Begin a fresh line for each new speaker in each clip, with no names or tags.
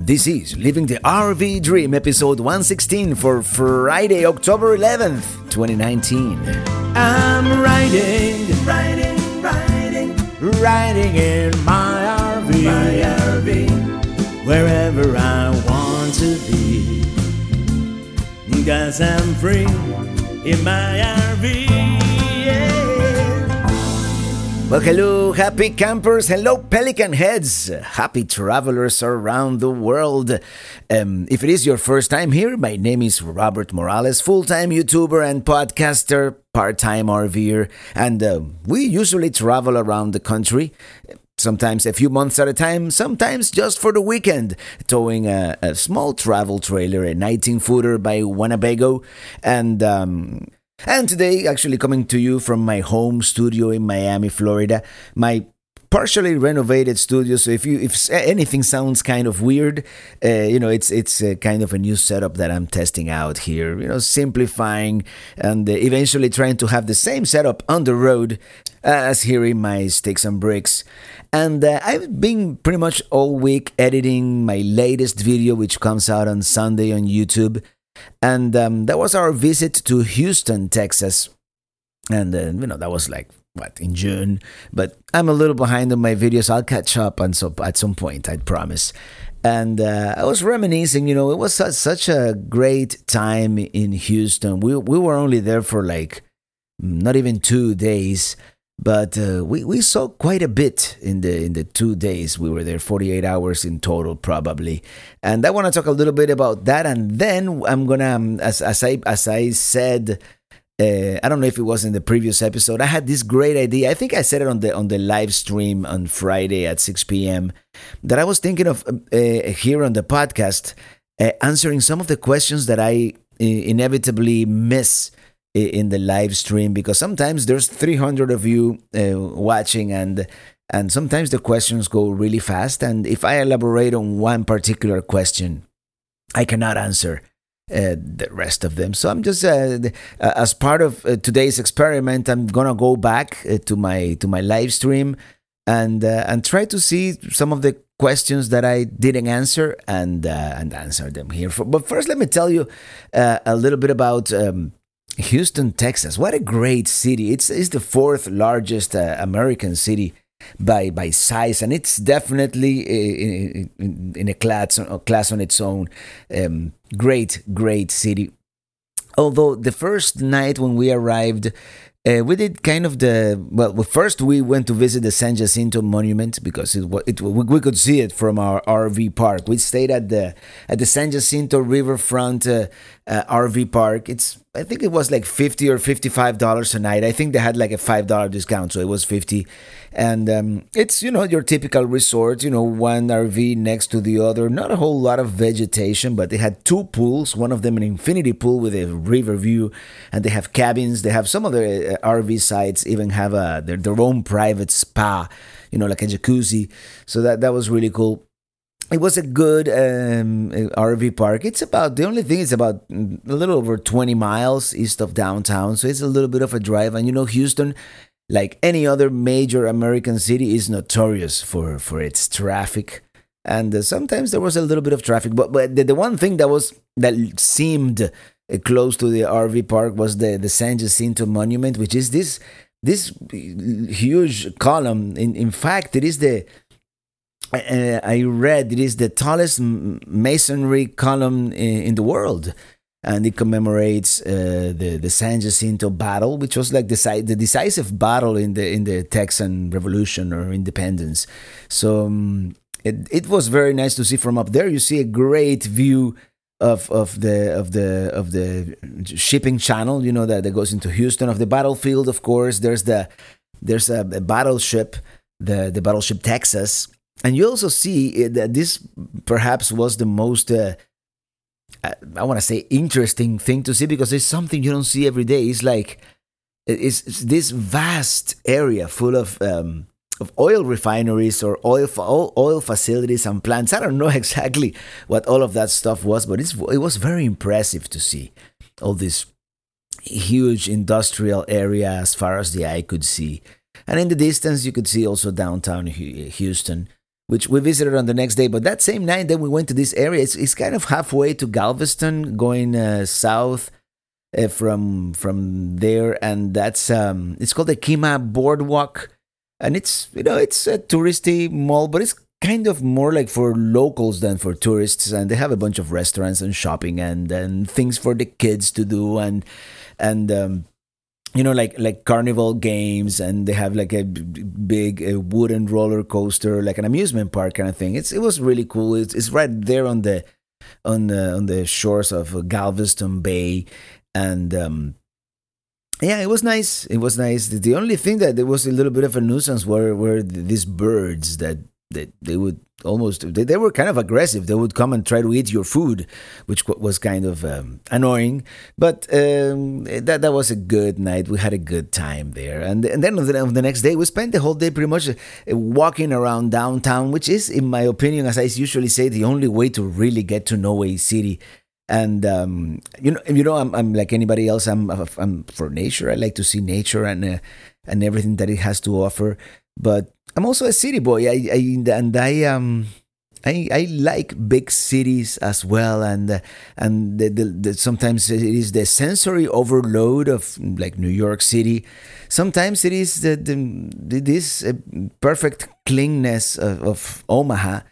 This is Living the RV Dream, episode 116 for Friday, October 11th, 2019. I'm riding in my RV, wherever I want to be, 'cause I'm free in my RV. Well, hello, happy campers. Hello, Pelican heads. Happy travelers around the world. If it is your first time here, my name is Robert Morales, full-time YouTuber and podcaster, part-time RVer. And we usually travel around the country, sometimes a few months at a time, sometimes just for the weekend, towing a small travel trailer, a 19-footer by Winnebago. And today, actually coming to you from my home studio in Miami, Florida, my partially renovated studio. So if anything sounds kind of weird, it's kind of a new setup that I'm testing out here. Simplifying and eventually trying to have the same setup on the road as here in my Sticks and Bricks. And I've been pretty much all week editing my latest video, which comes out on Sunday on YouTube. And that was our visit to Houston, Texas. And, that was in June. But I'm a little behind on my videos. I'll catch up at some point, I promise. And I was reminiscing, it was such a great time in Houston. We were only there for not even 2 days. But we saw quite a bit in the 2 days we were there, 48 hours in total probably. And I want to talk a little bit about that, and then I'm gonna, as I said, I don't know if it was in the previous episode, I had this great idea. I think I said it on the live stream on Friday at 6 p.m. that I was thinking of here on the podcast, answering some of the questions that I inevitably miss in the live stream, because sometimes there's 300 of you watching, and sometimes the questions go really fast, and if I elaborate on one particular question, I cannot answer the rest of them. So I'm just as part of today's experiment, I'm gonna go back to my live stream and try to see some of the questions that I didn't answer and answer them here. But first, let me tell you a little bit about Houston, Texas. What a great city. It's the fourth largest American city by size, and it's definitely in a class on its own. Great city. Although the first night when we arrived, we did kind of first we went to visit the San Jacinto Monument because we could see it from our RV park. We stayed at the San Jacinto Riverfront RV park. I think it was $50 or $55 a night. I think they had a $5 discount, so it was $50. And it's, your typical resort, one RV next to the other. Not a whole lot of vegetation, but they had 2 pools, one of them an infinity pool with a river view, and they have cabins. They have some of the RV sites even have their own private spa, like a jacuzzi. So that was really cool. It was a good RV park. The only thing is about a little over 20 miles east of downtown. So it's a little bit of a drive. And Houston, like any other major American city, is notorious for its traffic. And sometimes there was a little bit of traffic. But the one thing that seemed close to the RV park was the San Jacinto Monument, which is this huge column. In fact, it is I read it is the tallest masonry column in the world, and it commemorates the San Jacinto battle, which was the decisive battle in the Texan Revolution or Independence. So it was very nice to see from up there. You see a great view of the shipping channel, that goes into Houston. Of the battlefield, of course, there's a battleship, the battleship Texas. And you also see that this perhaps was the most, I want to say, interesting thing to see, because it's something you don't see every day. It's this vast area full of oil refineries or oil facilities and plants. I don't know exactly what all of that stuff was, but it was very impressive to see all this huge industrial area as far as the eye could see. And in the distance, you could see also downtown Houston, which we visited on the next day. But that same night, then we went to this area. It's kind of halfway to Galveston, going south from there, and that's it's called the Kima Boardwalk, and it's a touristy mall, but it's kind of more like for locals than for tourists, and they have a bunch of restaurants and shopping and things for the kids to do, and like carnival games, and they have like a big wooden roller coaster, like an amusement park kind of thing. It was really cool. It's right there on the shores of Galveston Bay, and yeah, it was nice. It was nice. The only thing that there was a little bit of a nuisance were these birds that they would almost they were kind of aggressive. They would come and try to eat your food, which was kind of annoying. But that was a good night. We had a good time there, and then on the next day we spent the whole day pretty much walking around downtown, which is, in my opinion, as I usually say, the only way to really get to know a city. And I'm like anybody else. I'm for nature. I like to see nature and everything that it has to offer. But I'm also a city boy. I like big cities as well, and sometimes it is the sensory overload of like New York City. Sometimes it is this perfect cleanness of Omaha,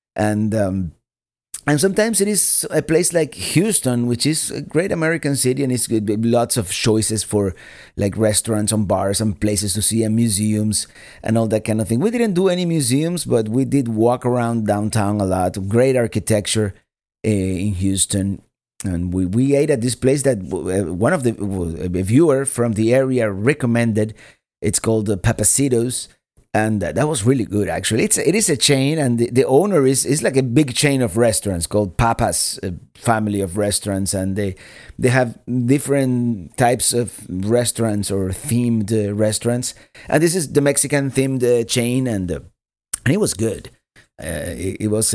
and sometimes it is a place like Houston, which is a great American city, and it's lots of choices for like restaurants and bars and places to see and museums and all that kind of thing. We didn't do any museums, but we did walk around downtown a lot. Great architecture in Houston. And we ate at this place that one of a viewer from the area recommended. It's called Papacitos. And that was really good, actually. It is a chain, and the owner is like a big chain of restaurants called Papa's family of restaurants, and they have different types of restaurants or themed restaurants. And this is the Mexican themed chain, and it was good. It was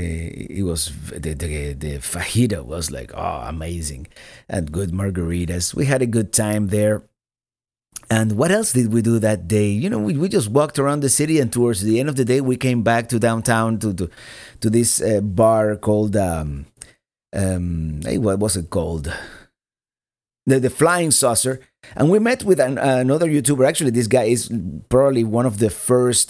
the fajita was like amazing, and good margaritas. We had a good time there. And what else did we do that day? We just walked around the city, and towards the end of the day, we came back to downtown to this bar called what was it called? The Flying Saucer. And we met with another YouTuber. Actually, this guy is probably one of the first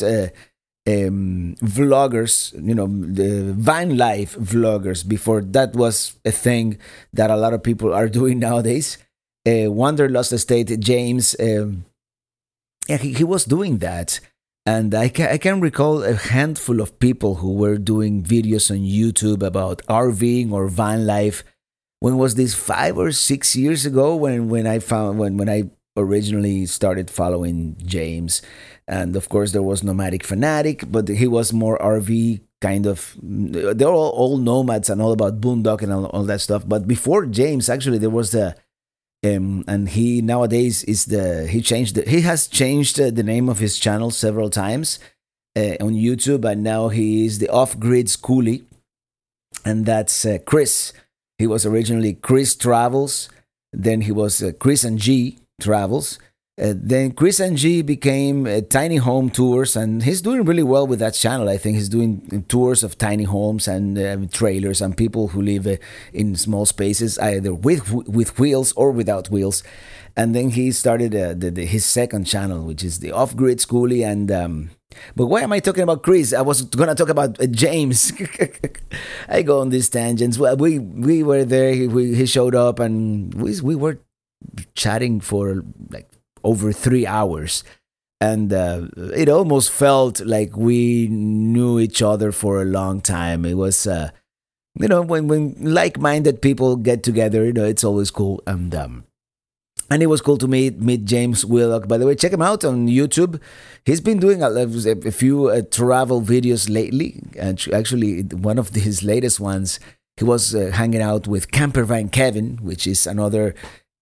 vloggers, the Vine Life vloggers. Before that was a thing that a lot of people are doing nowadays. Wanderlust Estate, James, he was doing that, and I can recall a handful of people who were doing videos on YouTube about RVing or van life. When was this, 5 or 6 years ago? When I originally started following James, and of course there was Nomadic Fanatic, but he was more RV kind of. They're all nomads and all about boondock and all that stuff. But before James, actually, there was the. And he nowadays he has changed the name of his channel several times on YouTube, and now he is the Off Grid Schoolie, and that's Chris. He was originally Chris Travels, then he was Chris and G Travels. Then Chris and G became Tiny Home Tours, and he's doing really well with that channel. I think he's doing tours of tiny homes and trailers and people who live in small spaces, either with wheels or without wheels. And then he started his second channel, which is the Off Grid Schoolie. And but why am I talking about Chris? I was gonna talk about James. I go on these tangents. Well, we were there. He showed up, and we were chatting for like over 3 hours, and it almost felt like we knew each other for a long time. It was when like-minded people get together, it's always cool. And it was cool to meet James Willock. By the way, check him out on YouTube. He's been doing a few travel videos lately, and actually one of his latest ones, he was hanging out with Campervan Kevin, which is another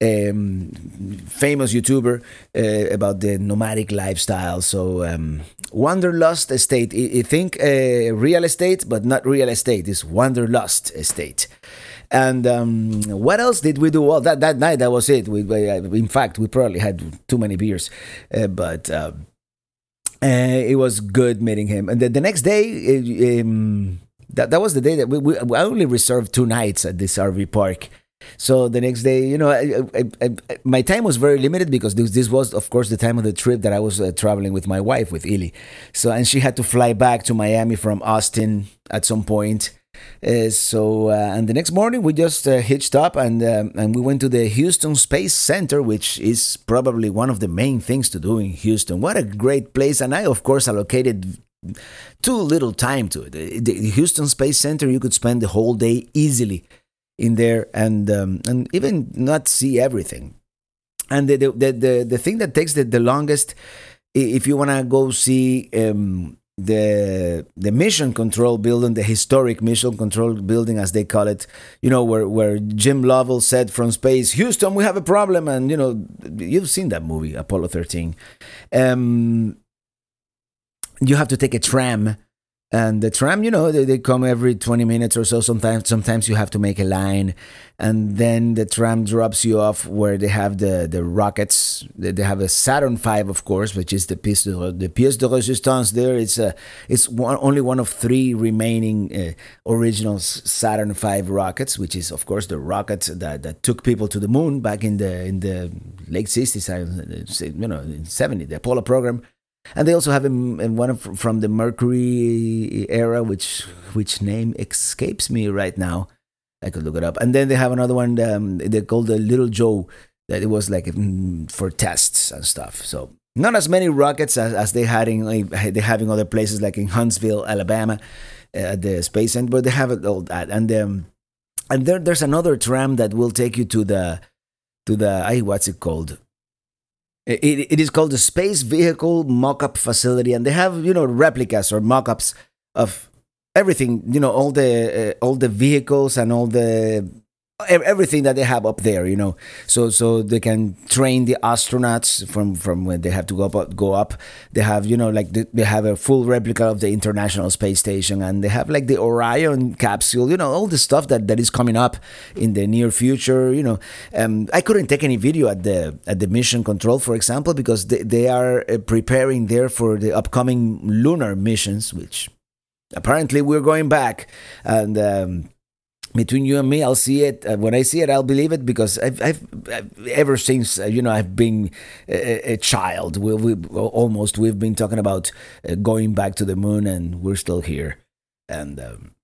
famous YouTuber about the nomadic lifestyle. So Wanderlust Estate. I think real estate, but not real estate. It's Wanderlust Estate. And what else did we do? Well, that night, that was it. In fact, we probably had too many beers. But It was good meeting him. And the next day, that was the day that I only reserved 2 nights at this RV park. So the next day, my time was very limited because this was, of course, the time of the trip that I was traveling with my wife, with Ili. So, and she had to fly back to Miami from Austin at some point. And the next morning we just hitched up and we went to the Houston Space Center, which is probably one of the main things to do in Houston. What a great place! And I, of course, allocated too little time to it. The Houston Space Center, you could spend the whole day easily in there and even not see everything. And the thing that takes the longest, if you want to go see the mission control building, the historic mission control building, as they call it, where Jim Lovell said from space, "Houston, we have a problem," and you've seen that movie, Apollo 13. You have to take a tram. And the tram, they come every 20 minutes or so. Sometimes you have to make a line. And then the tram drops you off where they have the rockets. They have a Saturn V, of course, which is the pièce de résistance there. It's only one of 3 remaining original Saturn V rockets, which is, of course, the rocket that took people to the moon back in the late 60s, in 70s, the Apollo program. And they also have one from the Mercury era, which name escapes me right now. I could look it up. And then they have another one they called the Little Joe, that it was like for tests and stuff. So not as many rockets as they had they have in other places, like in Huntsville, Alabama, at the Space Center. But they have all that. And there's another tram that will take you to the what's it called? It is called the Space Vehicle Mock-up Facility, and they have replicas or mock-ups of everything, all the vehicles and all the everything that they have up there, so they can train the astronauts from when they have to go up. They have they have a full replica of the International Space Station, and they have like the Orion capsule, all the stuff that is coming up in the near future. I couldn't take any video at the mission control, for example, because they are preparing there for the upcoming lunar missions, which apparently we're going back. And between you and me, I'll see it. When I see it, I'll believe it, because I've ever since I've been a child. We've been talking about going back to the moon, and we're still here. And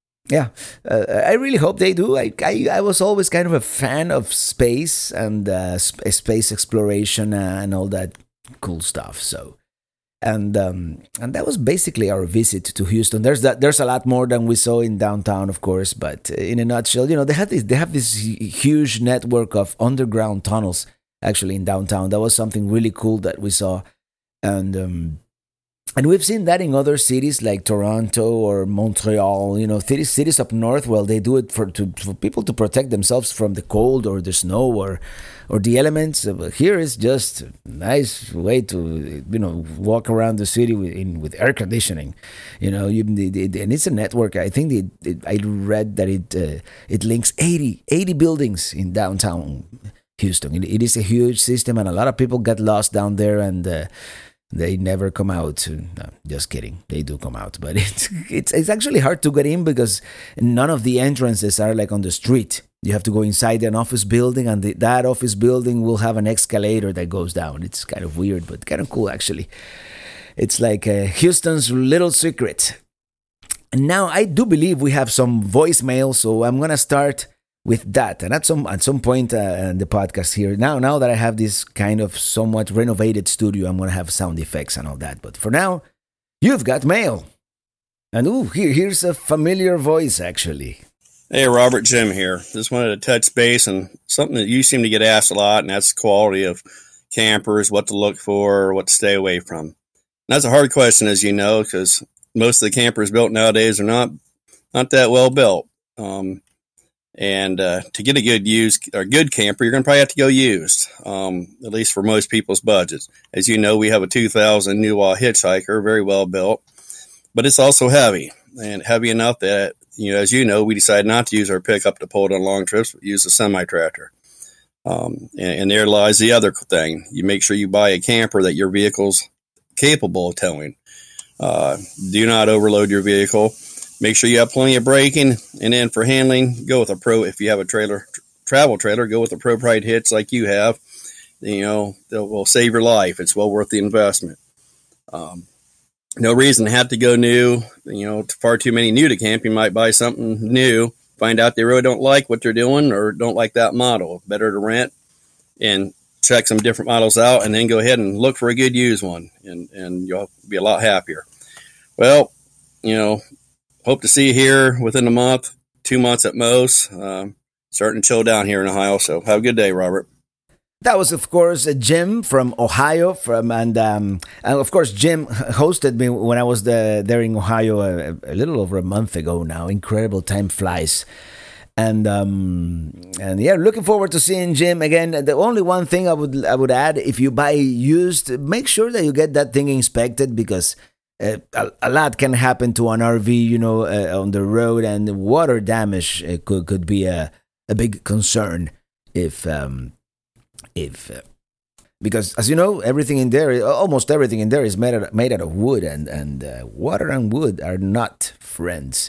I really hope they do. I was always kind of a fan of space and space exploration and all that cool stuff. So. And that was basically our visit to Houston. There's a lot more than we saw in downtown, of course, but in a nutshell, they have this huge network of underground tunnels actually in downtown. That was something really cool that we saw, and we've seen that in other cities like Toronto or Montreal, cities up north. Well, they do it for people to protect themselves from the cold or the snow or the elements. Here is just a nice way to walk around the city with air conditioning. And it's a network. I think I read that it links 80 buildings in downtown Houston. It is a huge system, and a lot of people get lost down there, and they never come out. No, just kidding. They do come out, but it's actually hard to get in because none of the entrances are like on the street. You have to go inside an office building, and that office building will have an escalator that goes down. It's kind of weird, but kind of cool actually. It's like Houston's little secret. And now I do believe we have some voicemail, so I'm gonna start with that, and at some point in the podcast here, now that I have this kind of somewhat renovated studio, I'm gonna have sound effects and all that. But for now, you've got mail, and here's a familiar voice actually.
Hey, Robert, Jim here. Just wanted to touch base on something that you seem to get asked a lot, and that's the quality of campers, what to look for, what to stay away from. And that's a hard question, as you know, because most of the campers built nowadays are not that well built. And to get a good camper, you're going to probably have to go used, at least for most people's budgets. As you know, we have a 2000 Nuwa Hitchhiker, very well built, but it's also heavy, and heavy enough that, as you know, we decided not to use our pickup to pull it on long trips, but use a semi-tractor. And there lies the other thing. You make sure you buy a camper that your vehicle's capable of towing. Uh, do not overload your vehicle. Make sure you have plenty of braking, and then for handling, go with a pro. If you have a travel trailer, go with a Pro Pride hitch like you have. You know, that will save your life. It's well worth the investment. Um, no reason to have to go new. You know, far too many new to camp. You might buy something new, find out they really don't like what they're doing or don't like that model. Better to rent and check some different models out, and then go ahead and look for a good used one, and you'll be a lot happier. Well, you know, hope to see you here within a month, 2 months at most. Starting to chill down here in Ohio. So have a good day, Robert.
That was, of course, Jim from Ohio. And of course, Jim hosted me when I was there in Ohio a little over a month ago now. Incredible, time flies. And yeah, looking forward to seeing Jim again. The only one thing I would add: if you buy used, make sure that you get that thing inspected, because a lot can happen to an RV, on the road, and water damage could be a big concern if because, as you know, everything in there, almost everything in there, is made out of wood, and water and wood are not friends.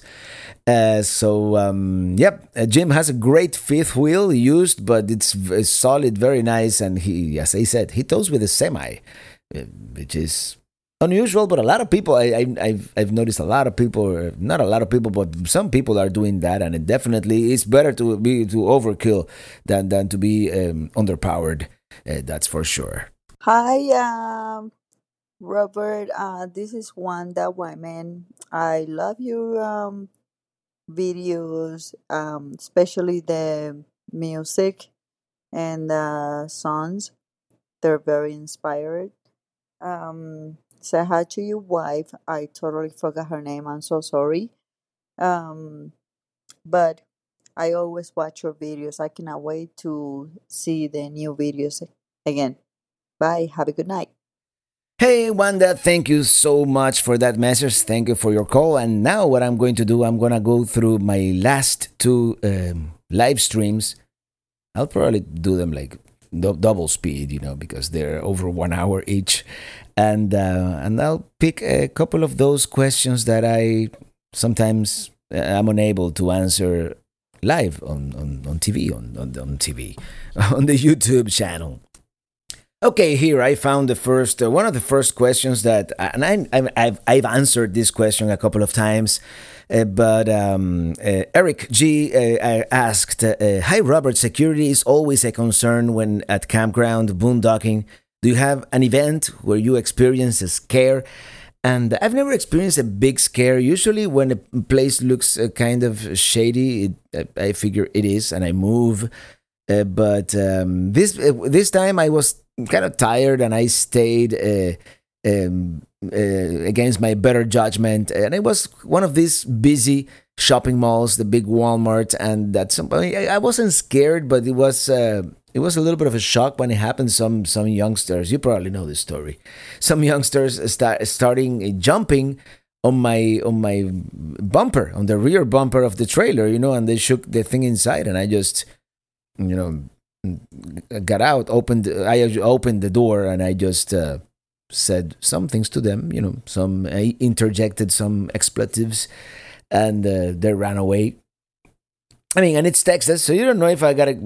Yep, Jim has a great fifth wheel used, but it's solid, very nice, and he, as I said, he tows with a semi, which is unusual, but a lot of people, I've noticed a lot of people, not a lot of people, but some people are doing that, and it definitely is better to overkill than to be underpowered. That's for sure.
Hi, Robert. This is Wanda Wyman. I love your videos, especially the music and the songs. They're very inspired. Say hi to your wife. I totally forgot her name. I'm so sorry. Um, but I always watch your videos. I cannot wait to see the new videos again. Bye. Have a good night.
Hey, Wanda, thank you so much for that message. Thank you for your call. And now, what I'm going to do, I'm going to go through my last two live streams. I'll probably do them like double speed, because they're over 1 hour each. And I'll pick a couple of those questions that I sometimes am unable to answer live on TV, on TV, on the YouTube channel. Okay, here I found the first one of the first questions that, and I've answered this question a couple of times, but Eric G asked, "Hi Robert, security is always a concern when at campground boondocking. Do you have an event where you experience a scare?" And I've never experienced a big scare. Usually, when a place looks kind of shady, I figure it is, and I move. But this time I was kind of tired, and I stayed against my better judgment. And it was one of these busy shopping malls, the big Walmart, and at some point I wasn't scared, but it was a little bit of a shock when it happened. Some youngsters, you probably know this story. Some youngsters starting jumping on my bumper, on the rear bumper of the trailer, and they shook the thing inside, and I just you know, got out, I opened the door, and I just said some things to them, I interjected some expletives, and they ran away. I mean, and it's Texas, so you don't know if I got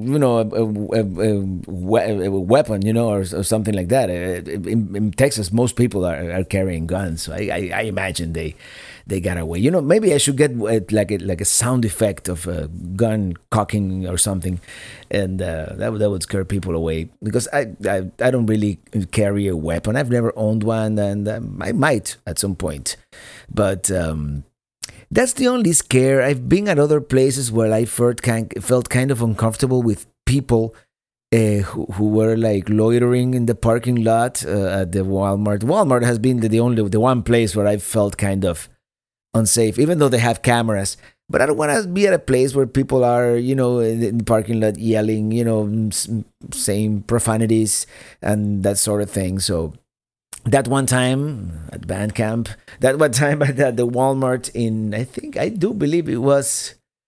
a weapon, or something like that. In Texas, most people are carrying guns, so I imagine they got away. Maybe I should get like a sound effect of a gun cocking or something, and that would scare people away, because I don't really carry a weapon. I've never owned one, and I might at some point, but. That's the only scare. I've been at other places where I felt kind of uncomfortable with people who were like loitering in the parking lot at the Walmart. Walmart has been the one place where I felt kind of unsafe, even though they have cameras. But I don't want to be at a place where people are, in the parking lot yelling, saying profanities and that sort of thing. So that one time at band camp, that one time at the Walmart I do believe it was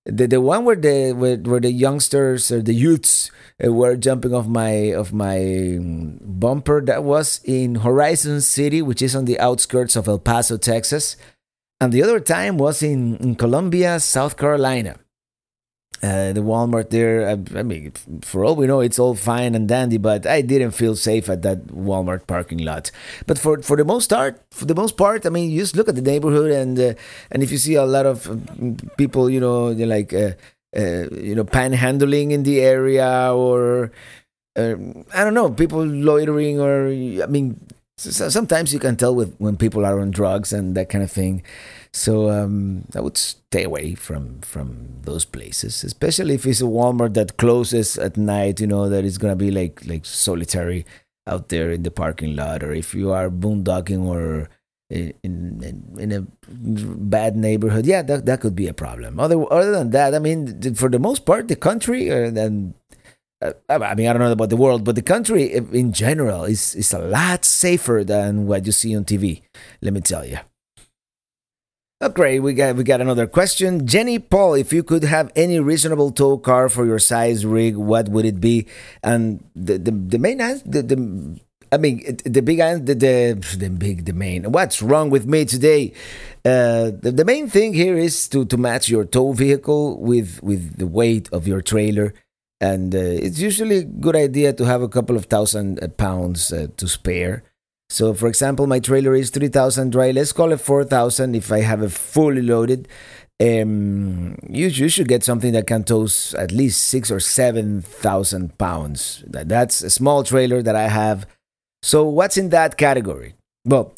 The one where where the youngsters or the youths were jumping off my bumper, that was in Horizon City, which is on the outskirts of El Paso, Texas, and the other time was in Columbia, South Carolina. The Walmart there, I mean, for all we know, it's all fine and dandy, but I didn't feel safe at that Walmart parking lot. But for the most part, I mean, you just look at the neighborhood, and if you see a lot of people, they're like, panhandling in the area, or I don't know, people loitering, or I mean, sometimes you can tell with when people are on drugs and that kind of thing. So I would stay away from those places, especially if it's a Walmart that closes at night. That is gonna be like solitary out there in the parking lot, or if you are boondocking or in a bad neighborhood, yeah, that could be a problem. Other than that, I mean, for the most part, the country and I mean, I don't know about the world, but the country in general is a lot safer than what you see on TV. Let me tell you. Okay, we got another question. Jenny Paul, if you could have any reasonable tow car for your size rig, what would it be? And the main answer, the I mean the big answer, the main. What's wrong with me today? The main thing here is to match your tow vehicle with the weight of your trailer, and it's usually a good idea to have a couple of thousand pounds to spare. So, for example, my trailer is 3,000 dry. Let's call it 4,000 if I have it fully loaded. You should get something that can tow at least 6 or 7,000 pounds. That's a small trailer that I have. So, what's in that category? Well,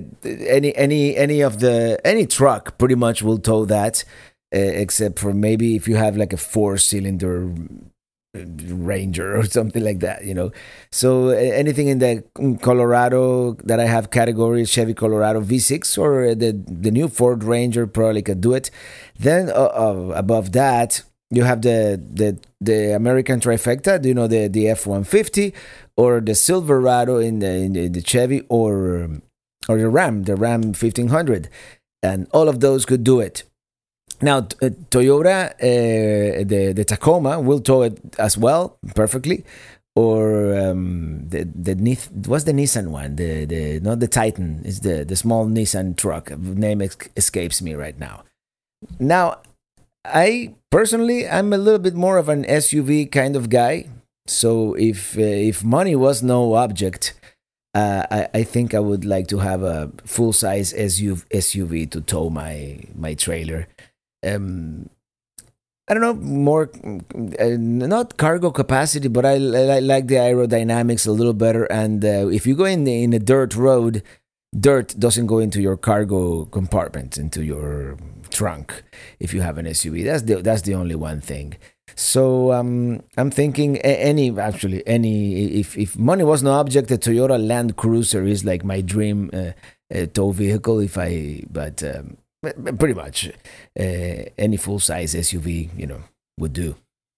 any truck pretty much will tow that, except for maybe if you have like a four-cylinder Ranger or something like that. So anything in the Colorado that I have category, Chevy Colorado V6 or the new Ford Ranger probably could do it. Then above that, you have the American trifecta, the F-150 or the Silverado in the Chevy or the Ram 1500, and all of those could do it. Now, Toyota, the Tacoma will tow it as well perfectly, or what's the Nissan one? The not the Titan, it's the small Nissan truck. Name escapes me right now. Now, I personally, I'm a little bit more of an SUV kind of guy. So if money was no object, I think I would like to have a full size SUV to tow my trailer. um, I don't know, more not cargo capacity, but I like the aerodynamics a little better. And if you go in a dirt road, dirt doesn't go into your cargo compartment, into your trunk. If you have an SUV, that's the only one thing. So I'm thinking any if money was no object, a Toyota Land Cruiser is like my dream tow vehicle. If I but pretty much any full size SUV, would do.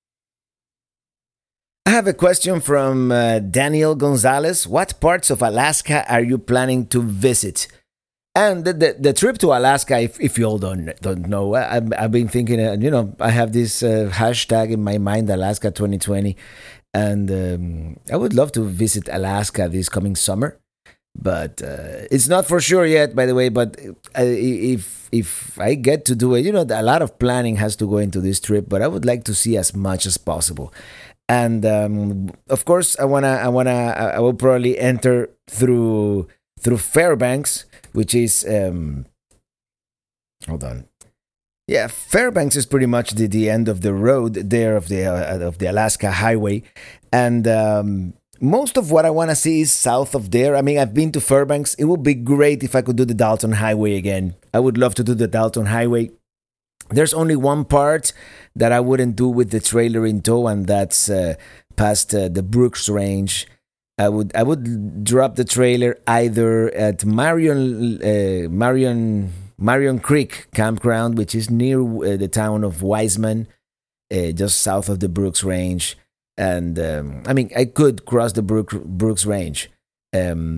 I have a question from Daniel Gonzalez. What parts of Alaska are you planning to visit? And the trip to Alaska, if you all don't know, I've been thinking, I have this hashtag in my mind, Alaska 2020, and I would love to visit Alaska this coming summer, but it's not for sure yet, by the way. But if I get to do it, a lot of planning has to go into this trip, but I would like to see as much as possible. And of course, I will probably enter through Fairbanks, which is hold on. Yeah, Fairbanks is pretty much the end of the road there of the Alaska Highway, and most of what I want to see is south of there. I mean, I've been to Fairbanks. It would be great if I could do the Dalton Highway again. I would love to do the Dalton Highway. There's only one part that I wouldn't do with the trailer in tow, and that's past the Brooks Range. I would drop the trailer either at Marion Creek Campground, which is near the town of Wiseman, just south of the Brooks Range. And I mean, I could cross the Brooks Range.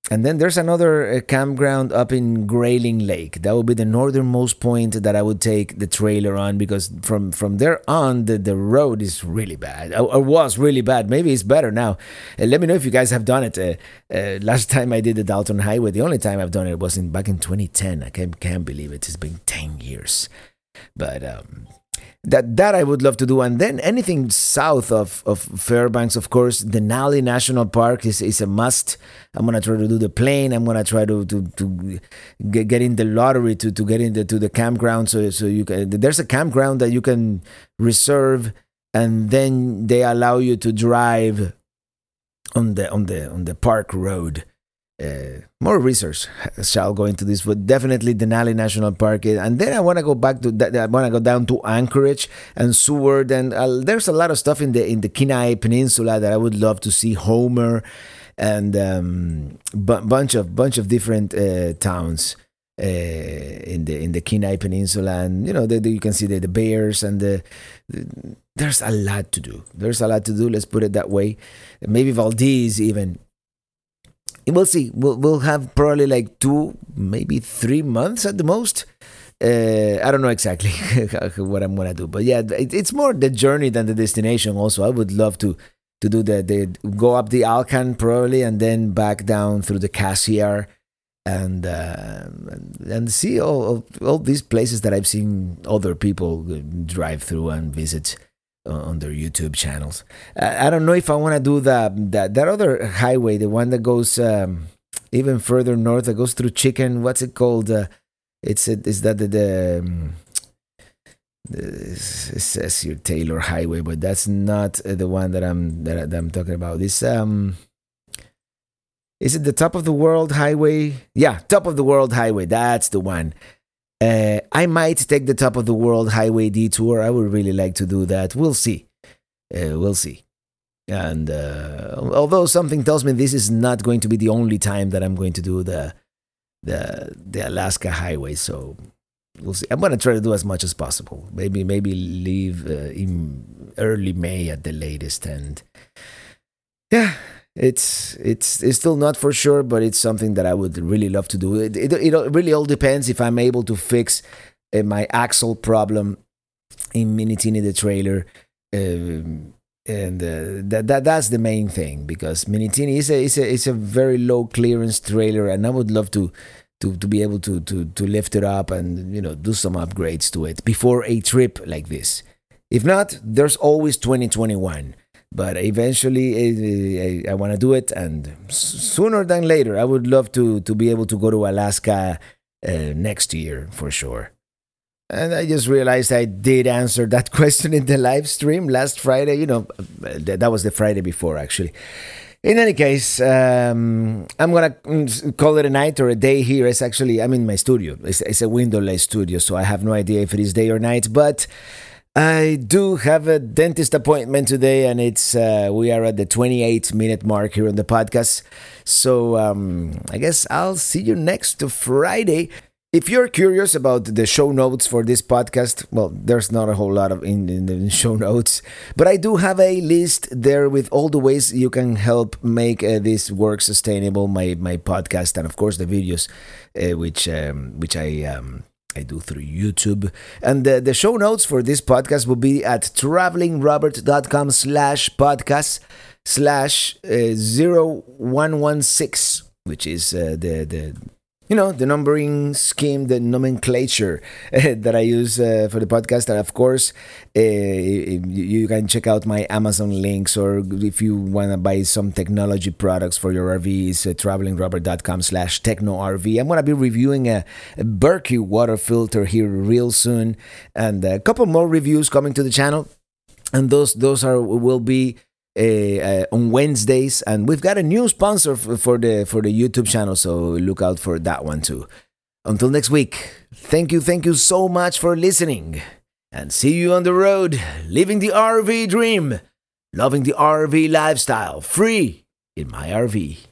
And then there's another campground up in Grayling Lake. That would be the northernmost point that I would take the trailer on, because from there on, the road is really bad. Or was really bad. Maybe it's better now. Let me know if you guys have done it. Last time I did the Dalton Highway, the only time I've done it was back in 2010. I can't believe it. It's been 10 years. But that I would love to do. And then anything south of Fairbanks, of course, Denali National Park is a must. I'm gonna try to do the plane. I'm gonna try to get in the lottery to get into the campground. So you can, there's a campground that you can reserve, and then they allow you to drive on the park road. More research shall go into this, but definitely Denali National Park. And then I want to go back to that. I want to go down to Anchorage and Seward, and there's a lot of stuff in the Kenai Peninsula that I would love to see. Homer and bunch of different towns in the Kenai Peninsula, and you can see the bears and there's a lot to do. Let's put it that way. Maybe Valdez even. We'll see. We'll have probably like 2, maybe 3 months at the most. I don't know exactly what I'm gonna do, but yeah, it's more the journey than the destination. Also, I would love to do the go up the Alcan probably, and then back down through the Cassiar, and see all these places that I've seen other people drive through and visit on their YouTube channels. I don't know if I want to do that other highway, the one that goes even further north, that goes through Chicken. What's it called? It says here Taylor Highway, but that's not the one that I'm talking about. This is it the Top of the World Highway? Yeah, Top of the World Highway. That's the one. I might take the Top of the World Highway detour. I would really like to do that. We'll see. And although something tells me this is not going to be the only time that I'm going to do the Alaska Highway, so we'll see. I'm going to try to do as much as possible. Maybe leave in early May at the latest. And yeah. It's still not for sure, but it's something that I would really love to do. It really all depends if I'm able to fix my axle problem in Minitini the trailer, and that's the main thing, because Minitini is a very low clearance trailer, and I would love to be able to lift it up and do some upgrades to it before a trip like this. If not, there's always 2021. But eventually, I want to do it, and sooner than later, I would love to be able to go to Alaska next year for sure. And I just realized I did answer that question in the live stream last Friday. That was the Friday before, actually. In any case, I'm going to call it a night or a day here. It's actually, I'm in my studio. It's a windowless studio, so I have no idea if it is day or night, but I do have a dentist appointment today, and it's we are at the 28-minute mark here on the podcast. So I guess I'll see you next Friday. If you're curious about the show notes for this podcast, well, there's not a whole lot of in the show notes, but I do have a list there with all the ways you can help make this work sustainable, my podcast, and of course the videos, which I do through YouTube. And the show notes for this podcast will be at travelingrobert.com/podcast/0116, which is the numbering scheme, the nomenclature that I use for the podcast. And of course, you can check out my Amazon links, or if you want to buy some technology products for your RV, it's travelingrobert.com/technorv. I'm going to be reviewing a Berkey water filter here real soon, and a couple more reviews coming to the channel. And those will be on Wednesdays, and we've got a new sponsor for the YouTube channel, so look out for that one too. Until next week, thank you so much for listening, and see you on the road, living the RV dream, loving the RV lifestyle, free in my RV.